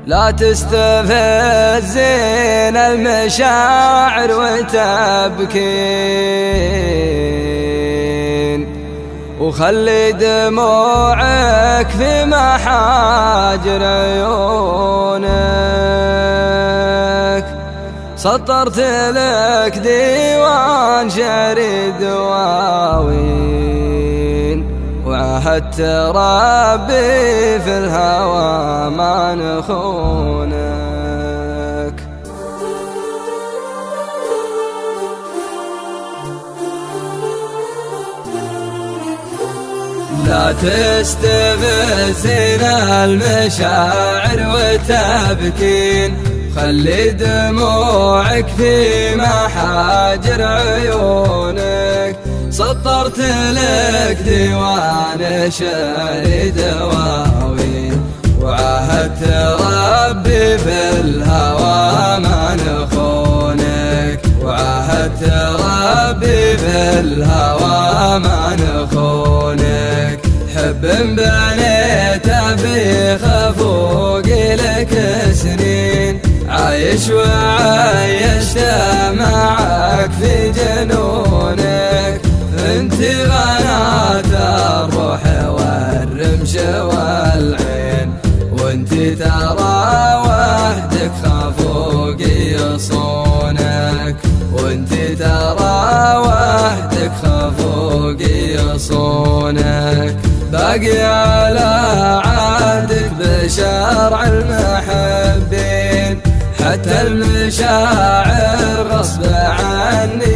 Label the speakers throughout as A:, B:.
A: لا تستفزين المشاعر وتبكين، وخلي دموعك في محاجر عيونك. سطرت لك ديوان شعر دواوين، وعهدت ربي في الهوى ما نخونك. لا تستفزين المشاعر وتبكين، خلي دموعك في محاجر عيونك. سطرت لك ديوان شعر دواوين، وعهدت ربي في الهوى ما نخونك. وعهدت ربي في الهوى ما نخونك. حب بنيته في خفوق لك سنين، عايش وعايشت معك في جنونك. انت غنات الروح والرمش والعين، وانت ترى وحدك خفوق يصونك. وانت ترى وحدك خفوق يصونك. باقي على عهدك بشرع المحبين، حتى المشاعر غصب عني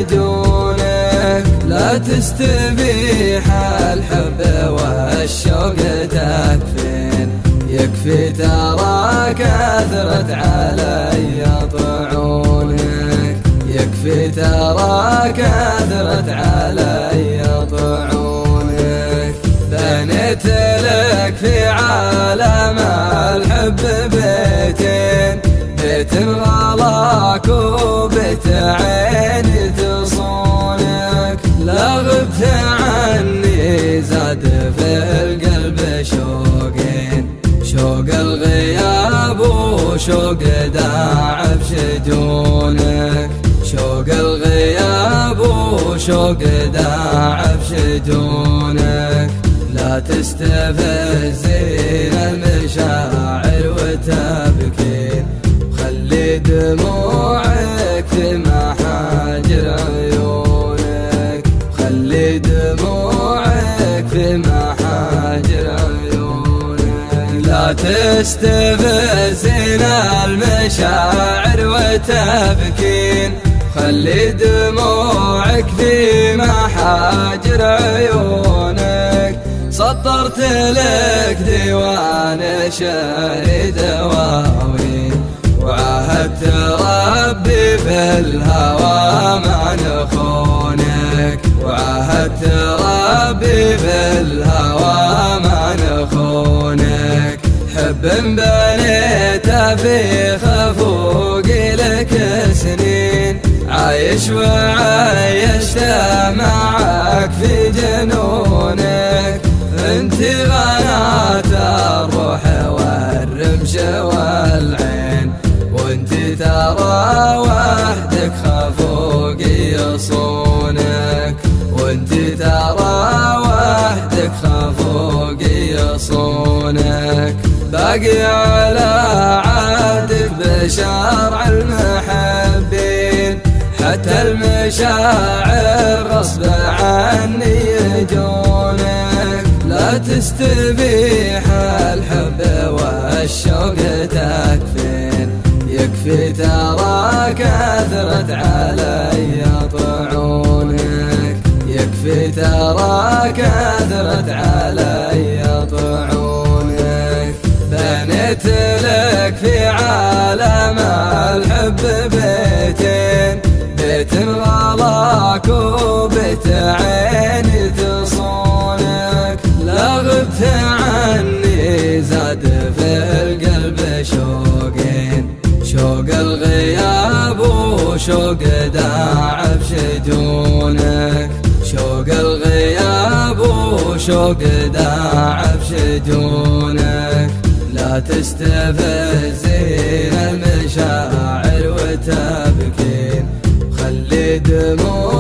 A: يجونك. لا تستبيح الحب والشوق تكفين، يكفي ترى كثرت علي طعونك. يكفي ترى كثرت علي طعونك. بنيت لك في عالم الحب بيتين، بيت غلاك وبيت عين تصونك. لا غبت عني زاد في القلب شوقين، شوق الغياب وشوق داعب شجونك. شوق الغياب وشوق داعب شجونك. لا تستفزين المشاعر وتبكين، وخلي دموعك في محاجر عيونك. خلي دموعك في محاجر عيونك. لا تستفزين المشاعر وتبكين، خلي دموعك في محاجر عيونك. سطرت لك ديوان شعر دواوين، وعهدت ربي في الهوى ما نخونك. وعهدت ربي في الهوى ما نخونك. حب بنيته في خفوق لك سنين، عايش وعايشت معك في جنونك. انت غنات الروح والرمش والعين، وانت ترى وحدك خفوق يصونك. وانت ترى وحدك خفوق يصونك. باقي على عهدك بشرع المحبين، حتى المشاعر غصب عني يجونك. لا تستبيح الحب والشوق تكفين، يكفي ترى كثرت علي طعونك. يكفي ترى كثرت علي طعونك. بنيت لك في عالم الحب بيتين، بيت غلاك وبيت عين تصونك. لا غبت عني زاد في القلب شوقين، شوق الغياب وشوق داعب شجونك. شوق الغياب وشوق داعب شجونك. لا تستفزين المشاعر وتبكين، خلي دموعك